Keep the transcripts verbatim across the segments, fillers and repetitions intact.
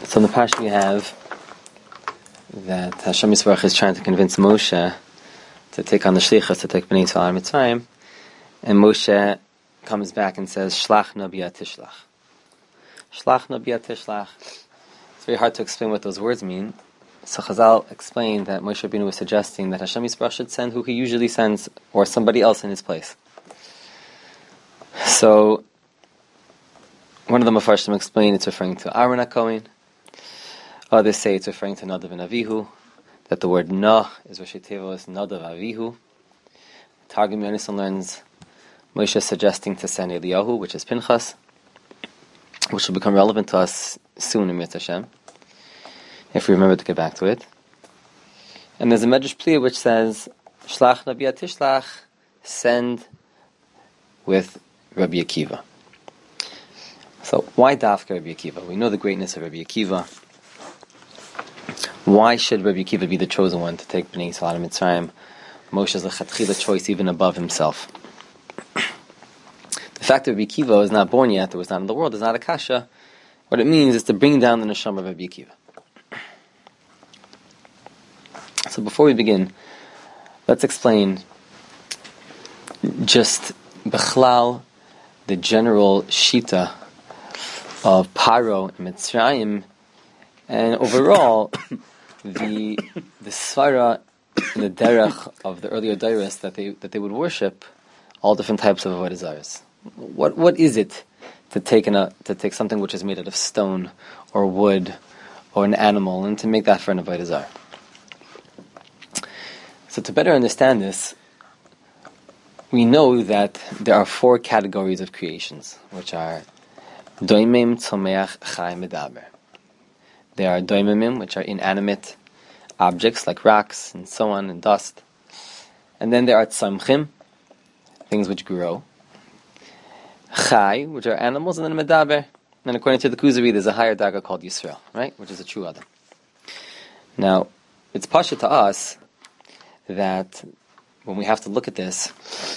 So in the Parsha we have that Hashem Yisbarach is trying to convince Moshe to take on the Shlichus, to take Bnei Yisrael out of Mitzrayim, and Moshe comes back and says, Shlach na b'yad tishlach. Shlach na b'yad tishlach. It's very hard to explain what those words mean. So Chazal explained that Moshe Rabbeinu was suggesting that Hashem Yisbarach should send who he usually sends, or somebody else in his place. So one of the Mefarshim explained it's referring to Aaron HaKohen. Others say it's referring to Nadav and Avihu, that the word Nah is Rashi Tevos Nadav Avihu. Targum Yonason learns Moshe suggesting to send Eliyahu, which is Pinchas, which will become relevant to us soon in Mitzvah Hashem, if we remember to get back to it. And there's a Medrash Pliya which says, Shlach na b'yad tishlach, send with Rabbi Akiva. So why Dafka Rabbi Akiva? We know the greatness of Rabbi Akiva. Why should Rabbi Akiva be the chosen one to take Bnei Yisrael out of Mitzrayim? Moshe's lechatchila choice even above himself. The fact that Rabbi Akiva was not born yet, or was not in the world, is not a kasha. What it means is to bring down the neshama of Rabbi Akiva. So before we begin, let's explain just Bechlal, the general shita of Paro and Mitzrayim, and overall the the svara and the derech of the earlier dairas that they that they would worship all different types of avodah zaros. What what is it to take an, a, to take something which is made out of stone or wood or an animal and to make that for an avodah zarah? So to better understand this, we know that there are four categories of creations, which are doimim, tzomeach, chai, medaber. There are doimimim, which are inanimate objects like rocks and so on, and dust. And then there are tzamchim, things which grow. Chai, which are animals, and then medaber. And according to the Kuzari, there's a higher daga called Yisrael, right? Which is a true Adam. Now, it's pasha to us that when we have to look at this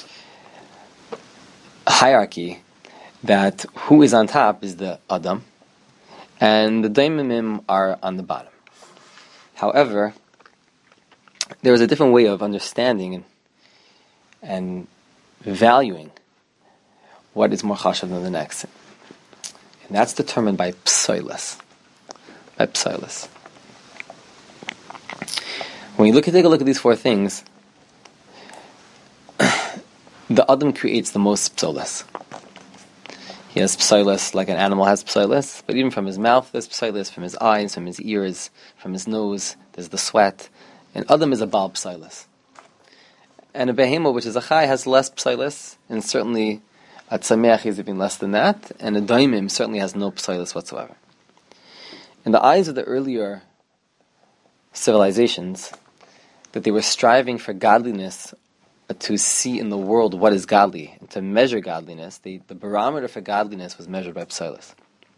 hierarchy, that who is on top is the Adam, and the Daimimim are on the bottom. However, there is a different way of understanding and, and valuing what is more chashav than the next. And that's determined by psoilus. By psoilus. When you look at take a look at these four things, the Adam creates the most psoilus. He has psoilus like an animal has psoilus, but even from his mouth there's psoilus, from his eyes, from his ears, from his nose, there's the sweat. And Adam is a bal psoilus. And a behemo, which is a chai, has less psoilus, and certainly a tzameach is even less than that, and a daimim certainly has no psoilus whatsoever. In the eyes of the earlier civilizations, that they were striving for godliness, to see in the world what is godly, and to measure godliness, the, the barometer for godliness was measured by psoilus.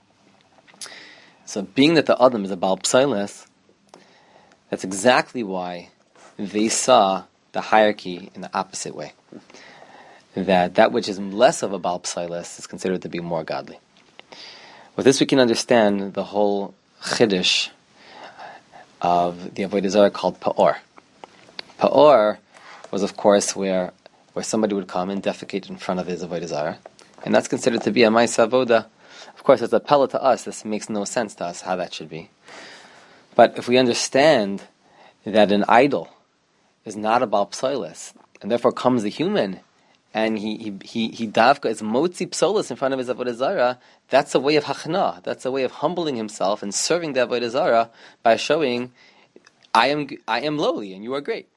So being that the Adam is a Baal Psoilus, that's exactly why they saw the hierarchy in the opposite way. That that which is less of a Baal Psoilus is considered to be more godly. With this we can understand the whole chiddush of the avodah zarah called Pa'or. Pa'or was, of course, where where somebody would come and defecate in front of his avodah zarah, and that's considered to be a ma'aseh avoda. Of course, as a pella to us, this makes no sense to us how that should be. But if we understand that an idol is not a bal psoilus, and therefore comes a human, and he he he, he davka is motzi psoilus in front of his avodah zarah, that's a way of hachna. That's a way of humbling himself and serving the avodah zarah by showing, I am I am lowly and you are great.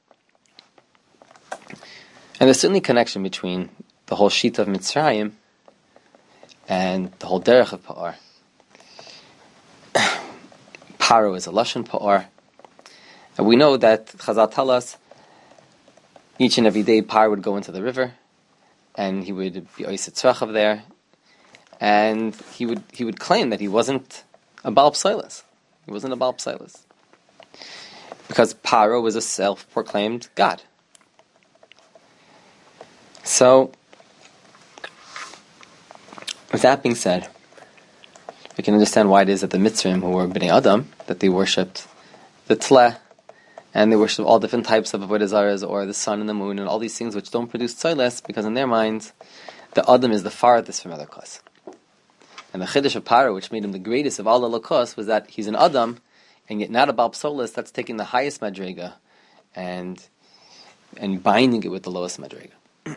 And there's certainly a connection between the whole shita of Mitzrayim and the whole derech of Pa'or. Paro is a lashon Pa'or. And we know that Chazal tell us each and every day Paro would go into the river and he would be oiseh tzrachav there, and he would he would claim that he wasn't a Baal Psoilus. He wasn't a Baal Psoilus. Because Paro was a self-proclaimed god. So, with that being said, we can understand why it is that the Mitzrayim, who were Bnei Adam, that they worshipped the Tleh, and they worship all different types of Avodah Zaras, or the sun and the moon, and all these things which don't produce tzoyles, because in their minds, the Adam is the farthest from Elokus. And the Chiddush of Paro, which made him the greatest of all Elokus, was that he's an Adam, and yet not a Baal Psolis, that's taking the highest Madrega, and and binding it with the lowest Madrega.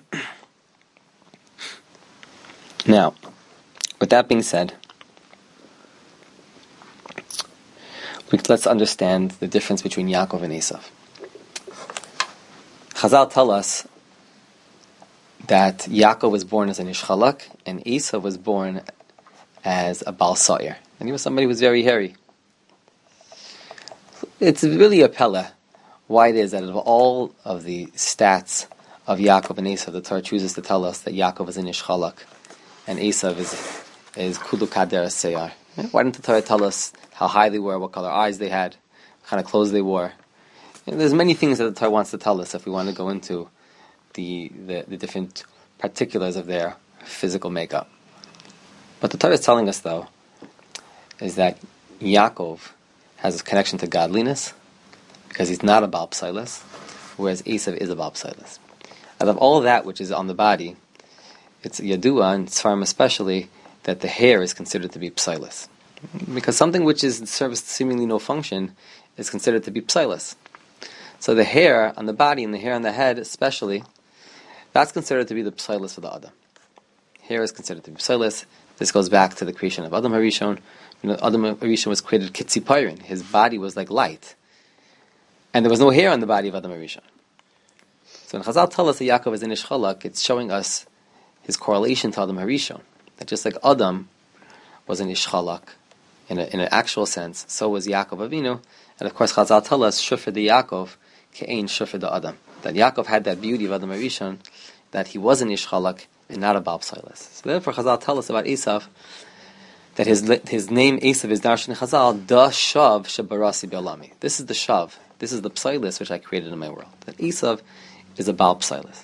Now, with that being said, we, let's understand the difference between Yaakov and Esav. Chazal tell us that Yaakov was born as an Ish Chalak, and Esav was born as a Baal Sa'ir. And he was somebody who was very hairy. It's really a pella why it is that of all of the stats of Yaakov and Esav, the Torah chooses to tell us that Yaakov is an Ish Chalak, and Esav is is Kulu Kader Seyar. Why didn't the Torah tell us how high they were, what color eyes they had, what kind of clothes they wore? And there's many things that the Torah wants to tell us if we want to go into the, the, the different particulars of their physical makeup. What the Torah is telling us, though, is that Yaakov has a connection to godliness because he's not a Baal Psilas, whereas Esav is a Baal Psilas. Out of all that which is on the body, it's Yadua, and Sfarim especially, that the hair is considered to be Psilas. Because something which is serves seemingly no function is considered to be Psilas. So the hair on the body and the hair on the head especially, that's considered to be the Psilas of the Adam. Hair is considered to be Psilas. This goes back to the creation of Adam Harishon. You know, Adam Harishon was created Kitzipayrin. His body was like light. And there was no hair on the body of Adam Harishon. So when Chazal tell us that Yaakov is in Ish Chalak, it's showing us his correlation to Adam Harishon. That just like Adam was an Ish Chalak in, a, in an actual sense, so was Yaakov Avinu. And of course Chazal tell us, Shufr de Yaakov, Ke'ein Shufr de Adam. That Yaakov had that beauty of Adam Harishon, that he was an Ish Chalak and not a Baal Psilas. So therefore Chazal tell us about Esav, that his his name Esav is Darshan Chazal, Da Shav Shabarasi Bi'alami. This is the Shav. This is the Psilas which I created in my world. That Esav is a Baal Psilas.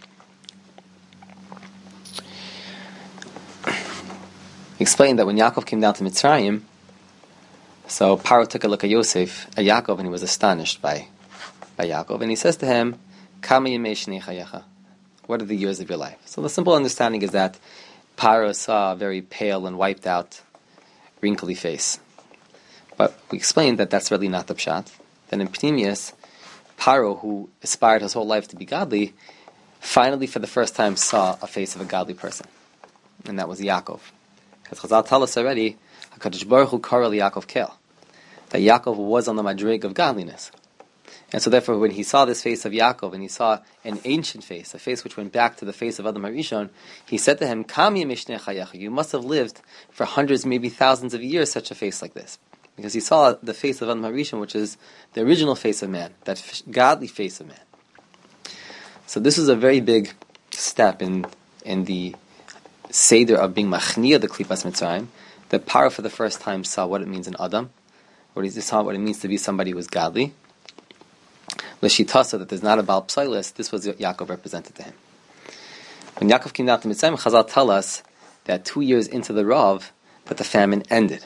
He explained that when Yaakov came down to Mitzrayim, so Paro took a look at Yosef, at Yaakov, and he was astonished by, by Yaakov, and he says to him, Kama yemei shnei chayecha? What are the years of your life? So the simple understanding is that Paro saw a very pale and wiped out, wrinkly face. But we explained that that's really not the pshat. Then in Pnimius, Paro, who aspired his whole life to be godly, finally for the first time saw a face of a godly person. And that was Yaakov. Because Chazal tell us already, HaKadosh Baruch Hu kara Yaakov kel, that Yaakov was on the madrig of godliness. And so therefore when he saw this face of Yaakov, and he saw an ancient face, a face which went back to the face of Adam Harishon, he said to him, Kam yemei chayecha? You must have lived for hundreds, maybe thousands of years, such a face like this. Because he saw the face of Adam Harishon, which is the original face of man, that f- godly face of man. So this is a very big step in in the Seder of being Machniya, the Klipas Mitzrayim, that Paro for the first time saw what it means in Adam, or he saw what it means to be somebody who is godly. L'shitasa, that there's not a Baal Psilas, this was what Yaakov represented to him. When Yaakov came down to Mitzrayim, Chazal tell us that two years into the Rav, that the famine ended.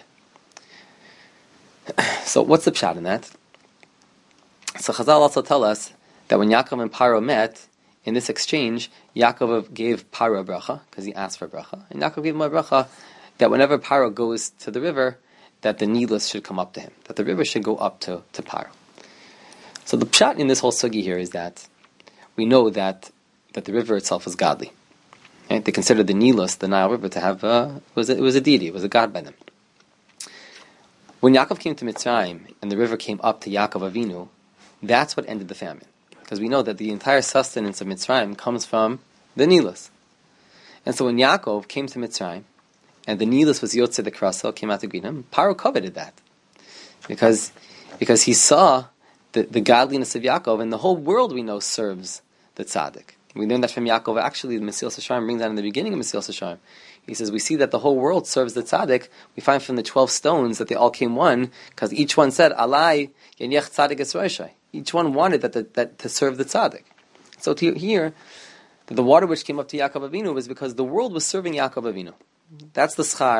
So what's the pshat in that? So Chazal also tell us that when Yaakov and Paro met, in this exchange, Yaakov gave Paro a bracha, because he asked for a bracha, and Yaakov gave him a bracha that whenever Paro goes to the river, that the needless should come up to him, that the river should go up to, to Paro. So the pshat in this whole sugi here is that we know that that the river itself is godly. Right? They considered the Nilus, the Nile River, to have a, it was a, it was a deity, it was a god by them. When Yaakov came to Mitzrayim and the river came up to Yaakov Avinu, that's what ended the famine. Because we know that the entire sustenance of Mitzrayim comes from the Nilus. And so when Yaakov came to Mitzrayim, and the Nilus was Yotze the Krasel, came out to greet him, Paro coveted that. Because, because he saw the, the godliness of Yaakov, and the whole world we know serves the tzaddik. We learn that from Yaakov. Actually, the Mesilas Yesharim brings that in the beginning of Mesilas Yesharim. He says, we see that the whole world serves the tzaddik. We find from the twelve stones that they all came one, because each one said, Alai yeniach tzaddik esroishai. Each one wanted that, that, that to serve the tzaddik. So to here, the water which came up to Yaakov Avinu was because the world was serving Yaakov Avinu. That's the schar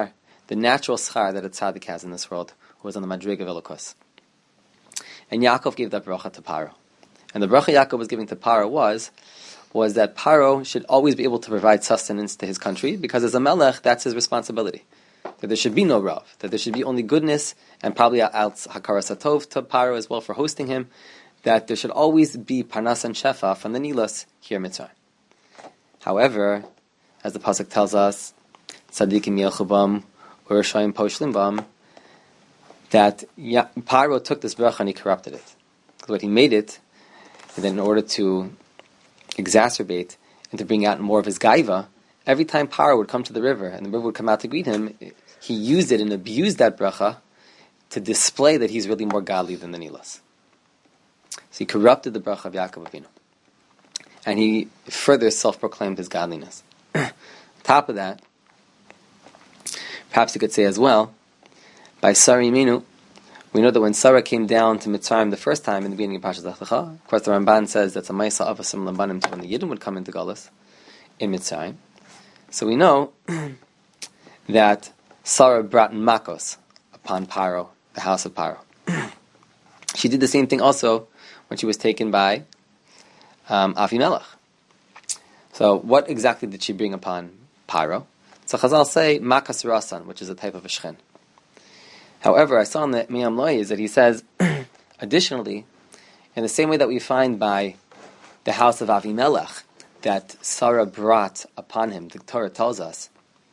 the natural schar that a tzaddik has in this world, who was on the Madrig of Elokus. And Yaakov gave that bracha to Paro. And the bracha Yaakov was giving to Paro was, was that Paro should always be able to provide sustenance to his country, because as a melech, that's his responsibility. That there should be no rav, that there should be only goodness, and probably al hakaras hatov to Paro as well for hosting him, that there should always be parnas and shefa from the Nilas here in Mitzrayim. However, as the pasuk tells us, tzaddikim yelchubam urshayim poshlim bam, that ya- Paro took this bracha and he corrupted it. Because what he made it, and then in order to exacerbate and to bring out more of his gaiva, every time Paro would come to the river and the river would come out to greet him, he used it and abused that bracha to display that he's really more godly than the Nilas. So he corrupted the bracha of Yaakov Avinu. And he further self-proclaimed his godliness. On top of that, perhaps you could say as well, by Sarah Imenu, we know that when Sarah came down to Mitzrayim the first time in the beginning of Parashat Lech Lecha, of course the Ramban says that's a Maisa of a similar Lambanim to when the Yidden would come into Galus in Mitzrayim. So we know that Sarah brought Makos upon Paro, the house of Paro. She did the same thing also when she was taken by um, Avimelech. So what exactly did she bring upon Paro? So Chazal say Makas Rasan, which is a type of a shchen. However, I saw in the Miyam Loi is that he says, additionally, in the same way that we find by the house of Avimelech, that Sarah brought upon him, the Torah tells us,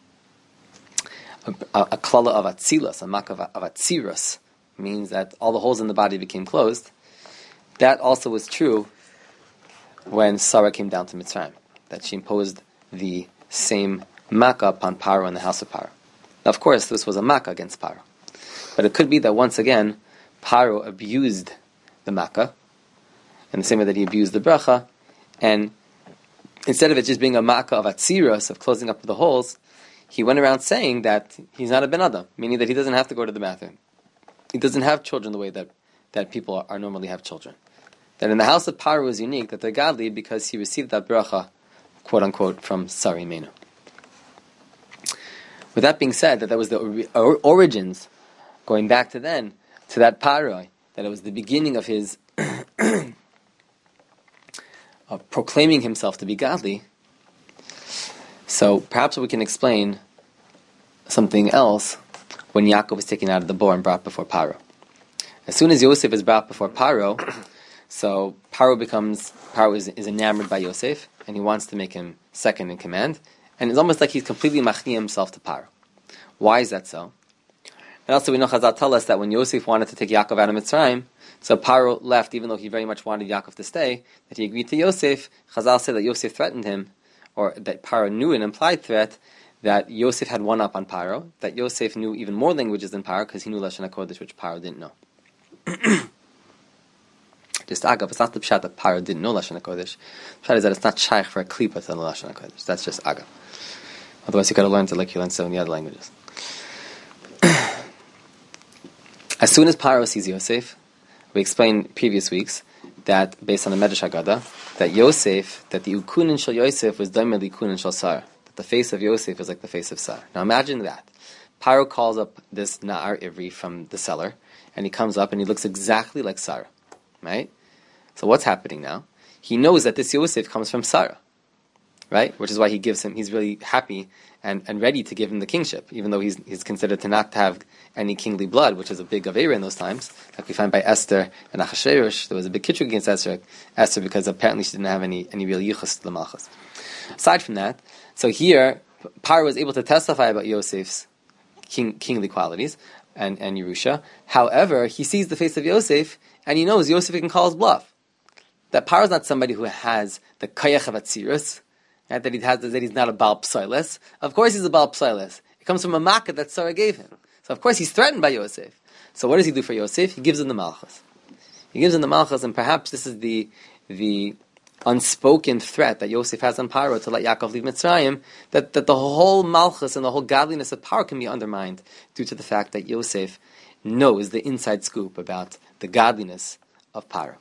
a, a, a klala of Atzilus, a mak of, of Atzirus, means that all the holes in the body became closed. That also was true when Sarah came down to Mitzrayim, that she imposed the same makkah upon Paro in the house of Paro. Now, of course, this was a makkah against Paro. But it could be that once again, Paro abused the makkah, in the same way that he abused the bracha, and instead of it just being a makkah of atzirus, of closing up the holes, he went around saying that he's not a ben adam, meaning that he doesn't have to go to the bathroom. He doesn't have children the way that, that people are, are normally have children. That in the house of Paro was unique, that they're godly because he received that bracha, quote unquote, from Sari Menu. With that being said, that that was the or- origins, going back to then, to that Paro, that it was the beginning of his of proclaiming himself to be godly. So perhaps we can explain something else when Yaakov is taken out of the boar and brought before Paro. As soon as Yosef is brought before Paro, so Paro becomes, Paro is, is enamored by Yosef, and he wants to make him second in command, and it's almost like he's completely machni himself to Paro. Why is that so? And also we know Chazal tell us that when Yosef wanted to take Yaakov out of Mitzrayim, so Paro left, even though he very much wanted Yaakov to stay, that he agreed to Yosef. Chazal said that Yosef threatened him, or that Paro knew an implied threat, that Yosef had one up on Paro, that Yosef knew even more languages than Paro, because he knew Lashon HaKodesh, which Paro didn't know. Just agav, it's not the pshat that Paro didn't know Lashon HaKodesh. The pshat is that it's not shaykh for a klipa to know Lashon HaKodesh. That's just agav. Otherwise you could have learned it like you learned seventy other languages. As soon as Paro sees Yosef, we explained previous weeks that based on the Medrash Haggadah, that Yosef, that the ukunin shel Yosef was daimel ukunin shel Sar. That the face of Yosef is like the face of Sar. Now imagine that. Paro calls up this Na'ar Ivri from the cellar, and he comes up and he looks exactly like Sarah. Right? So what's happening now? He knows that this Yosef comes from Sarah. Right? Which is why he gives him, he's really happy and, and ready to give him the kingship, even though he's he's considered to not have any kingly blood, which is a big Aveira in those times. Like we find by Esther and Achashverosh, there was a big kitrug against Esther, Esther because apparently she didn't have any, any real yichus to the malchus. Aside from that, so here, Paro was able to testify about Yosef's king, kingly qualities and, and Yerusha. However, he sees the face of Yosef, and he knows Yosef can call his bluff. That Paro is not somebody who has the kayach of atzirus, right, that he has that he's not a Baal Psilas. Of course he's a Baal Psilas. It comes from a makkah that Sarah gave him. So of course he's threatened by Yosef. So what does he do for Yosef? He gives him the malchus. He gives him the malchus, and perhaps this is the the unspoken threat that Yosef has on Paro to let Yaakov leave Mitzrayim, that, that the whole malchus and the whole godliness of Paro can be undermined due to the fact that Yosef knows the inside scoop about the godliness of Paro.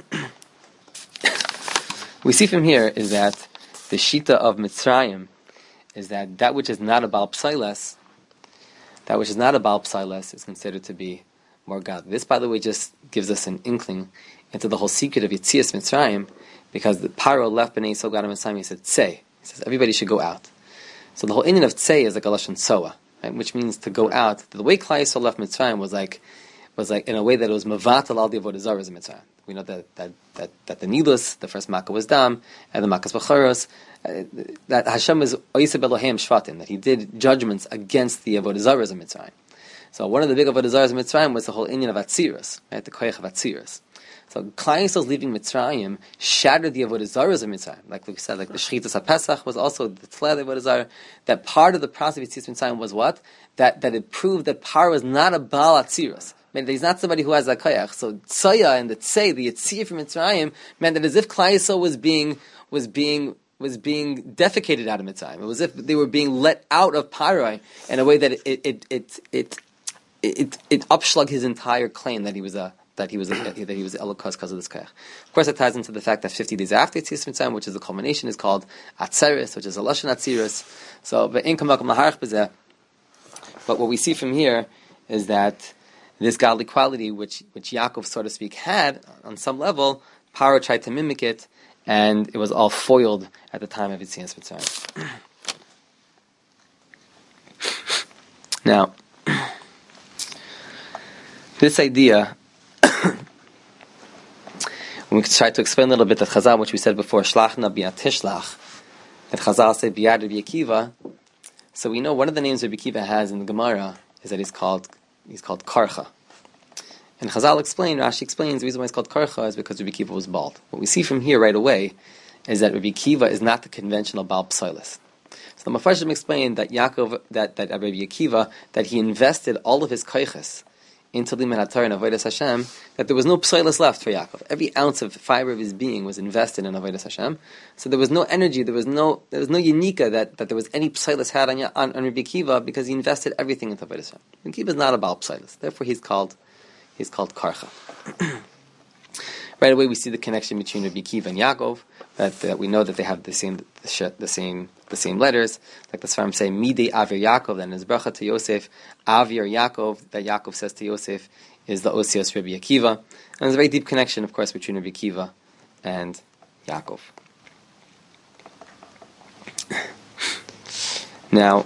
We see from here is that the shita of Mitzrayim is that that which is not a Baal Psilas, that which is not a Baal Psailes is considered to be more godly. This, by the way, just gives us an inkling into the whole secret of Yetzias Mitzrayim, because the Paro left Bnei Yisrael God Mitzrayim, he said, Tzei. He says, everybody should go out. So the whole Indian of Tzei is like a Lashon Soa, right, which means to go out. The way Klal Yisrael left Mitzrayim was like, was like in a way that it was Mavatal al di Avodah Zarah in Mitzrayim. We know that that that, that the Nilus, the first Makkah was Dam, and the Makkah's Bacharos, uh, that Hashem is Oyiseb Elohim Shvatim, that he did judgments against the Avodah Zarah in Mitzrayim. So one of the big Avodah Zarah in Mitzrayim was the whole Indian of Atzirus, right, the Koyach of Atzirus. So Klal Yisrael's leaving Mitzrayim shattered the Avodah Zarah in Mitzrayim. Like we said, like the Shchitas HaPesach was also the Tleh of Avodah Zarah. That part of the process of Yetzias Mitzrayim was what? That that it proved that Paro was not a Baal Atzirus. Meant that he's not somebody who has a koyach. So Tzaya and the Tzei, the Yetzirah from Mitzrayim, meant that as if Klal Yisrael was being was being was being defecated out of Mitzrayim. It was as if they were being let out of Paro in a way that it it it it it, it, it upshlug his entire claim that he was a that he was a, that he was Elokas because of this koyach. Of course, it ties into the fact that fifty days after Yetzias Mitzrayim, which is the culmination, is called Atzeres, which is a lashon Atzeres. So, but but what we see from here is that this godly quality, which which Yaakov, so to speak, had on some level, Paro tried to mimic it, and it was all foiled at the time of Yetzias Mitzrayim. Now, this idea, when we try to explain a little bit that Chazal, which we said before, Shlachna bi'at tishlach, that Chazal say bi'ad Rabbi Akiva. So we know one of the names Rabbi Akiva has in the Gemara is that he's called He's called Karcha. And Chazal explained, Rashi explains, the reason why he's called Karcha is because Rabbi Akiva was bald. What we see from here right away is that Rabbi Akiva is not the conventional Baal Psailes. So the Mefarshim explained that Yaakov, that, that Rabbi Akiva, that he invested all of his koiches into Liman HaTorah and Avodas Hashem, that there was no Psailes left for Yaakov. Every ounce of fiber of his being was invested in Avodas Hashem. So there was no energy, there was no there was no Yenika that, that there was any Psailes had on, on, on Rabbi Akiva, because he invested everything into Avodas Hashem. Rabbi Akiva is not a Baal Psailes. Therefore he's called he's called Karcha. Right away we see the connection between Rabbi Akiva and Yaakov, that, that we know that they have the same the, the same the same letters, like the Sfarim say, Midei Avir Yaakov, then his bracha to Yosef, Avir Yaakov, that Yaakov says to Yosef, is the Osios Rabbi Akiva. And there's a very deep connection, of course, between Rabbi Akiva and Yaakov. Now,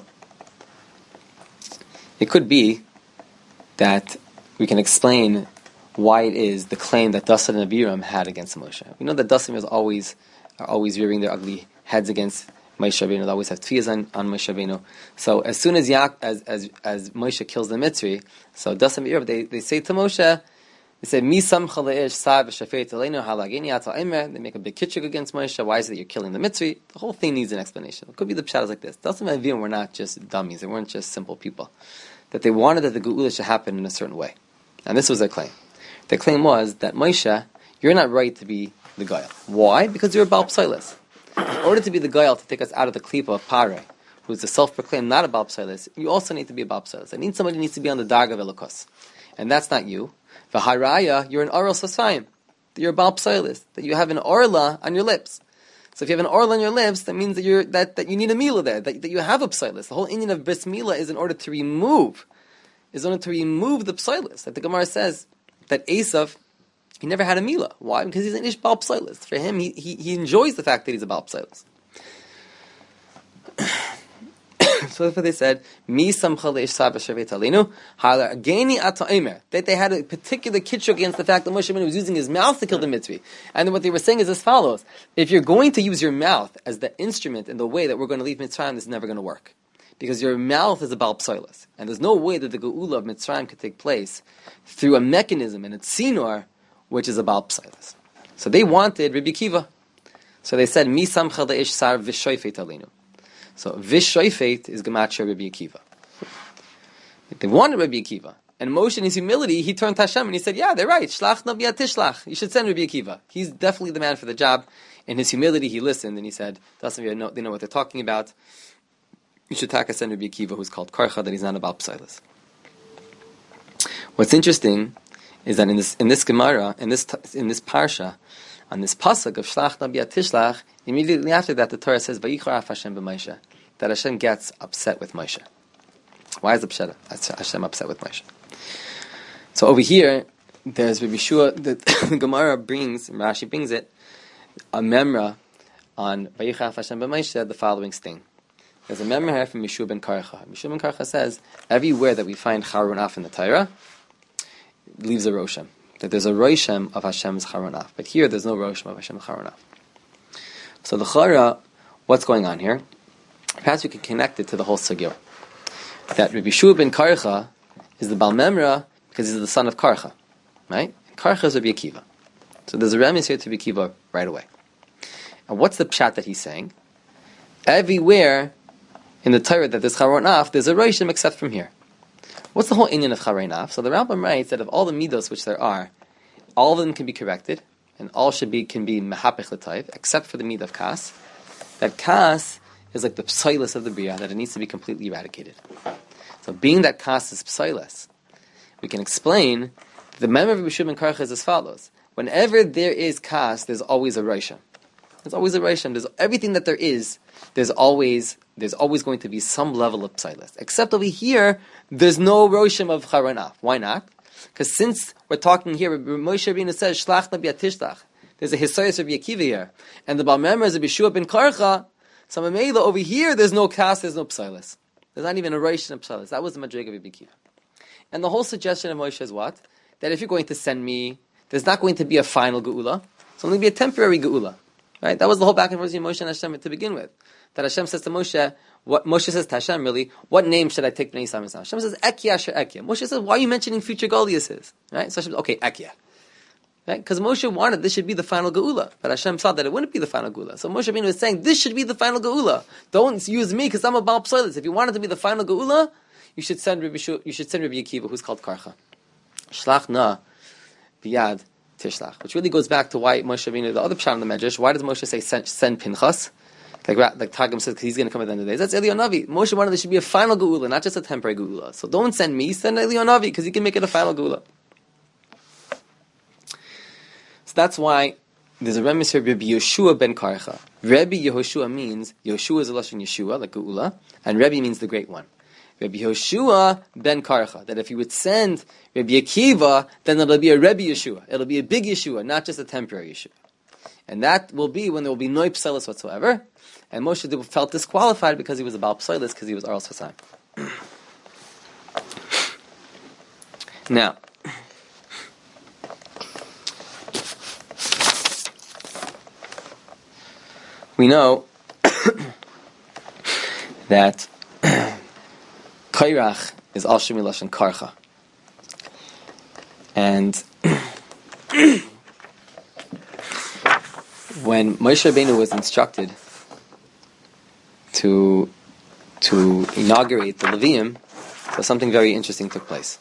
it could be that we can explain why it is the claim that Dasan and Abiram had against Moshe. We know that Dasan was always are always rearing their ugly heads against Moshe Rabbeinu. They always have tefillas on, on Moshe Rabbeinu. So as soon as Yak, as as as Moshe kills the Mitzri, so Dasan and Abiram, they they say to Moshe, they say, Mi samcha leish sav shafet aleinu halagini atal emer. They make a big kitchug against Moshe. Why is it that you're killing the Mitzri? The whole thing needs an explanation. It could be the pshat is like this. Dasan and Abiram were not just dummies. They weren't just simple people. That they wanted that the Geula should happen in a certain way. And this was their claim. Their claim was that Moshe, you're not right to be the Gael. Why? Because you're a Baal Psailes. In order to be the Gael, to take us out of the klipa of Pare, who's the self-proclaimed not a Baal Psailes, you also need to be a Baal Psailes. I need somebody who needs to be on the Darg of Elokos. And that's not you. V'haraya, you're an Oral Sasayim. You're a Baal Psailes. That you have an Orla on your lips. So if you have an Orla on your lips, that means that you're that, that you need a Mila there, that, that you have a Psailes. The whole Indian of Bris Mila is in order to remove, is in order to remove the Psailes. That the Gemara says that Esav, he never had a Mila. Why? Because he's an Ish Baal Psailes. For him, he, he he enjoys the fact that he's a Baal Psailes. So therefore they said, Mi samcha leish saba shavet alinu, halageni ata omer. That they had a particular kitchur against the fact that Moshe Rabbeinu was using his mouth to kill the Mitzri. And then what they were saying is as follows: if you're going to use your mouth as the instrument in the way that we're going to leave Mitzrayim, this is never going to work. Because your mouth is a Baal Psailes. And there's no way that the Geula of Mitzrayim could take place through a mechanism and a tzinor, which is a Baal Psailes. So they wanted Rabbi Akiva. So they said, Mi samcha leish sar v'shoifet alinu. So v'shoifet is gematria Rabbi Akiva. They wanted Rabbi Akiva. And Moshe, in his humility, he turned to Hashem and he said, yeah, they're right. Shlach na bi'at tishlach. You should send Rabbi Akiva. He's definitely the man for the job. In his humility, he listened and he said, they know, they know what they're talking about. You should take a send Rabbi Akiva, who's called Karcha, that he's not about Psailes. What's interesting is that in this in this Gemara, in this in this parsha, on this pasuk of Shlach na bi'at tishlach, immediately after that the Torah says, Vayicharaf Hashem b'Moshe, that Hashem gets upset with Moshe. Why is the Pshat Hashem upset with Moshe? So over here, there's Rabbi Yeshua, the, the Gemara brings, Rashi brings it, a memra on Vayichaf Hashem b'Moshe, the following sting. There's a memra here from Yeshua ben Karcha. Yeshua ben Karcha says, everywhere that we find Charon Af in the Torah, leaves a Roshem. That there's a Roshem of Hashem's Charon Af. But here, there's no Roshem of Hashem's Charon Af. So the Chara, what's going on here? Perhaps we can connect it to the whole sugya. That Rabbi Yeshua ben Karcha is the Baal Memra because he's the son of Karcha. Right? Karcha is Rabbi Akiva. So there's a remes here to Rabbi Akiva right away. And what's the pshat that he's saying? Everywhere in the Torah that there's Charon Af, there's a Roshem except from here. What's the whole inyan of Charon Af? So the Rambam writes that of all the midos which there are, all of them can be corrected, and all should be can be mehapech l'tayv, except for the mid of kas. That kas is like the psilas of the bria, that it needs to be completely eradicated. So being that kas is psilas, we can explain that the memory of Yeshua ben Karcha is as follows. Whenever there is kas, there's always a Roshem. There's always a Roshem. There's everything that there is, there's always there's always going to be some level of psilas. Except over here, there's no Roshem of Charon Af. Why not? Because since we're talking here, Moshe Rabbeinu says, Shlach na b'yatishlach. There's a Hisayas of Yakiva here. And the Baal Memra is a Yeshua ben Karcha. So Mamela, over here, there's no kas, there's no psilas. There's not even a Roshem of psilas. That was the Madrig of Yakiva. And the whole suggestion of Moshe is what? That if you're going to send me, there's not going to be a final geula. It's only be a temporary geula. Right? That was the whole back and forth between Moshe and Hashem to begin with. That Hashem says to Moshe, what Moshe says to Hashem really, what name should I take Bnei Yisrael? Hashem says, Ekia Asher Ekia. Moshe says, why are you mentioning future Goliaths? Right? So Hashem says, okay, Ekia. Right? Because Moshe wanted this should be the final geula. But Hashem saw that it wouldn't be the final geula. So Moshe Rabbeinu was saying, this should be the final geula. Don't use me because I'm a Baal Psoilis. If you want it to be the final geula, you should send Rabbi Shu, you should send Rabbi Akiva, who's called Karcha. Shlach na biyad tishlach. Which really goes back to why Moshe Rabbeinu, the other pshat in the Medrash, why does Moshe say send, send Pinchas? Like, like Targum says, because he's going to come at the end of the day. That's Eliyahu Navi. Moshe wanted there should be a final geula, not just a temporary geula. So don't send me, send Eliyahu Navi, because he can make it a final geula. So that's why there's a remes here, Rabbi Yeshua ben Karcha. Rabbi Yehoshua means, Yehoshua is a lashon Yeshua, like geula, and Rabbi means the great one. Rabbi Yehoshua ben Karcha, that if you would send Rabbi Akiva, then it'll be a Rabbi Yeshua. It'll be a big Yeshua, not just a temporary Yeshua. And that will be when there will be no psilas whatsoever. And Moshe felt disqualified because he was a Baal Psilas, because he was Aros Hassan. Now, we know that Kairach is Al Shemi Lashon Karcha. And when Moshe Rabbeinu was instructed to to inaugurate the Levium, so something very interesting took place.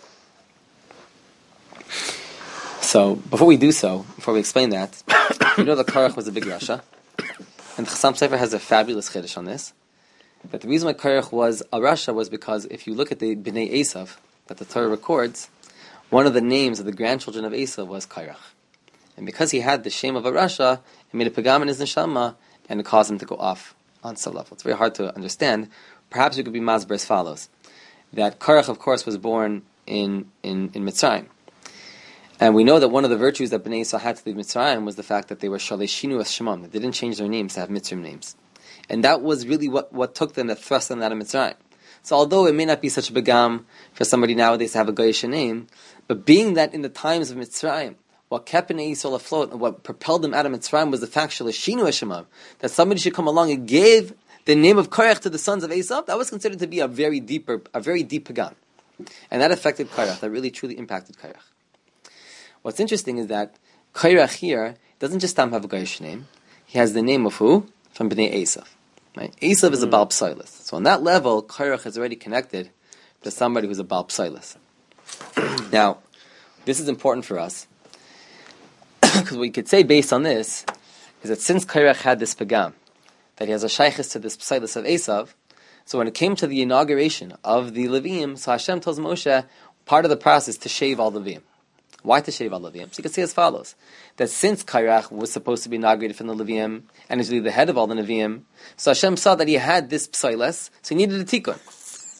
So before we do so, before we explain that, you know that Karach was a big Rasha, and the Chassam Sofer has a fabulous chiddush on this. That the reason why Karach was a Rasha was because if you look at the Bnei Esav that the Torah records, one of the names of the grandchildren of Esav was Karach. And because he had the shame of a Rasha, it made a pagam in his neshama, and it caused him to go off on some level. It's very hard to understand. Perhaps it could be masber as follows. That Karach, of course, was born in, in, in Mitzrayim. And we know that one of the virtues that Bnei Yisrael had to leave Mitzrayim was the fact that they were Shalei as Shemam. They didn't change their names to have Mitzrayim names. And that was really what, what took them, that thrust them out of Mitzrayim. So although it may not be such a begam for somebody nowadays to have a Goyish name, but being that in the times of Mitzrayim, what kept Bnei Yisrael afloat and what propelled them out of Mitzrayim was the fact Shalashinu Hashemam, that somebody should come along and gave the name of Korach to the sons of Esav. That was considered to be a very deeper, a very deep pagan, and that affected Korach. That really truly impacted Korach. What's interesting is that Korach here doesn't just have a Goyish name; he has the name of who? From Bnei Esav. Right? Esav is a Baal Psilas. So on that level, Korach is already connected to somebody who's a Baal Psilas. Now, this is important for us. Because what we could say based on this is that since Korach had this pagam, that he has a shaykhis to this psilas of Esav, so when it came to the inauguration of the Levium, so Hashem tells Moshe, part of the process to shave all Levium. Why to shave all Levium? So you can say as follows, that since Korach was supposed to be inaugurated from the Levium, and is really the head of all the Neviim, so Hashem saw that he had this psilas, so he needed a tikkun.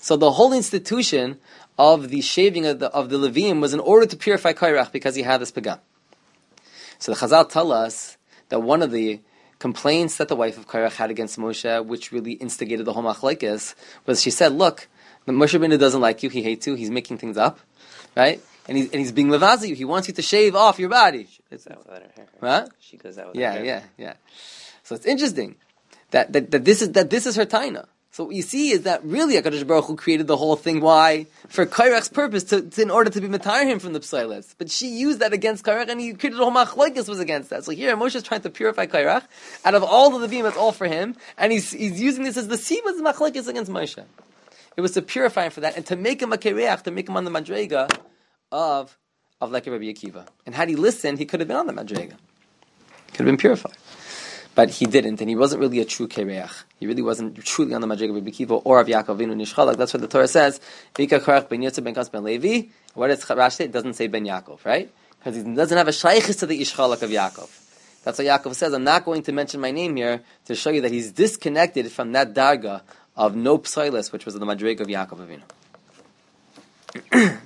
So the whole institution of the shaving of the, of the Levim was in order to purify Kairach because he had this pagam. So the Chazal tell us that one of the complaints that the wife of Kairach had against Moshe, which really instigated the whole machlekes, was she said, look, Moshe Rabbeinu doesn't like you, he hates you, he's making things up, right? And he's, and he's being levazi you, he wants you to shave off your body. She goes out without her hair. Huh? She goes out without yeah, her hair. Yeah, yeah, yeah. So it's interesting that, that, that, this, is, that this is her taina. So what you see is that really HaKadosh Baruch Hu created the whole thing. Why? For Kairach's purpose, to, to, in order to be matar him from the psailas. But she used that against Kairach, and he created the whole machlokes was against that. So here Moshe is trying to purify Kairach. Out of all the Levim, it's all for him. And he's, he's using this as the sibas machlokes against Moshe. It was to purify him for that, and to make him a Kairach, to make him on the madrega of, of like a Rabbi Akiva. And had he listened, he could have been on the madrega. Could have been purified. But he didn't, and he wasn't really a true Kereach. He really wasn't truly on the Madrig of Rabbi Akiva or of Yaakov Avinu Nishchalak. That's what the Torah says. Vika Korach ben Yitzhak ben Kas ben Levi. What does Rashi say? It doesn't say ben Yaakov, right? Because he doesn't have a shaykhis to the Ishchalak of Yaakov. That's why Yaakov says, I'm not going to mention my name here to show you that he's disconnected from that darga of no psailis, which was the Madrig of Yaakov Avinu.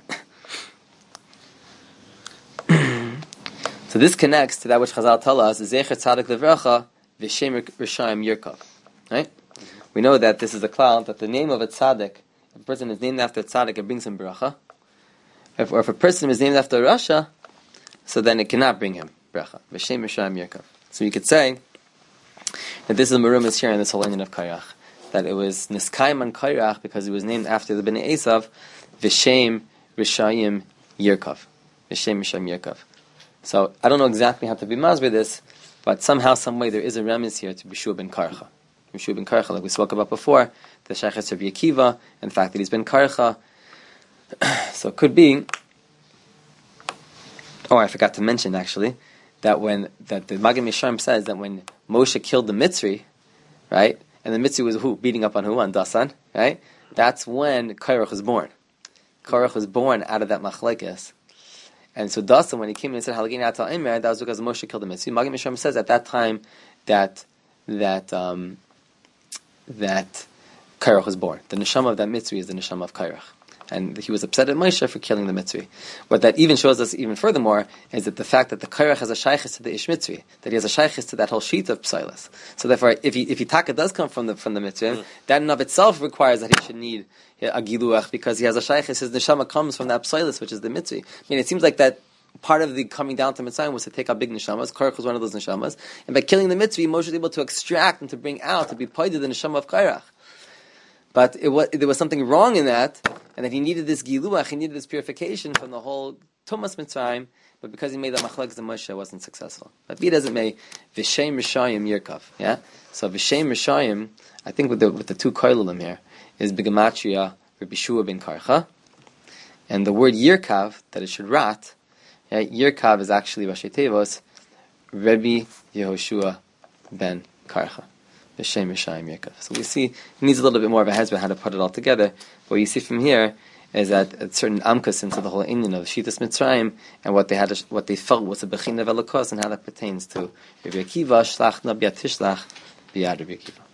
So this connects to that which Chazal tell us, Zecher Tzadik Levracha, V'Shem Rishayim Yirkov. Right? Mm-hmm. We know that this is a cloud, that the name of a tzaddik, if a person is named after a tzaddik, it brings him bracha. If, or if a person is named after a rasha, so then it cannot bring him bracha. V'Shem Rishayim Yirkov. So you could say that this is the Merumas here in this whole ending of Kairach. That it was Niskayim on Kairach because he was named after the Bnei Esav, V'Shem Rishayim Yirkov. V'Shem Rishayim Yirkov. So I don't know exactly how to be masber this, but somehow, some way, there is a remnant here to Bishua ben Karcha. Bishua ben Karcha, like we spoke about before, the Shaykhis of Yekiva, and the fact that he's been Karcha. So it could be. Oh, I forgot to mention actually that when that the Magid Misharim says that when Moshe killed the Mitzri, right, and the Mitzri was who beating up on who on Dasan, right? That's when Kairach was born. Kairach was born out of that machlekes. And so Dasan, when he came in and said Halagin Atal Emer, that was because Moshe killed the Mitzri. Magid Misharim says at that time that that um, that Kairach was born. The neshama of that Mitzri is the neshama of Kairach. And he was upset at Moshe for killing the Mitzri. What that even shows us even furthermore is that the fact that the Kairach has a shaykhis to the Ish Mitzri, that he has a shaykhis to that whole sheet of Psilas. So therefore, if he, if he taka does come from the from the Mitzri, mm. that in of itself requires that he should need a Giluach because he has a shaykhis. His neshama comes from that Psilas, which is the Mitzri. I mean, it seems like that part of the coming down to Mitzrayim was to take out big neshamas. Kairach was one of those neshamas. And by killing the Mitzri, Moshe was able to extract and to bring out, to be paided the neshama of Kairach. But it was, there was something wrong in that, and that he needed this giluach, he needed this purification from the whole Tumas Mitzrayim, but because he made that machlekes, the Moshe wasn't successful. But be it as it may, V'Shem Rishayim Yirkov. Yeah? So V'Shem Rishayim, I think with the, with the two koilulim here, is B'Gematria Rabbi Shua ben Karcha, and the word Yirkav, that it should rot, yeah, Yirkav is actually Rashi Tevos, Rabbi Yehoshua ben Karcha. V'Shem Rishayim Yirkov. So we see, it needs a little bit more of a hezbollah how to put it all together. What you see from here is that a certain amkas into the whole Indian of Shitas Mitzrayim and what they had, what they felt was a bechin of Elokos and how that pertains to Rabbi Akiva, Shlach Nabiyat Tishlach, Biyad Rabbi Akiva.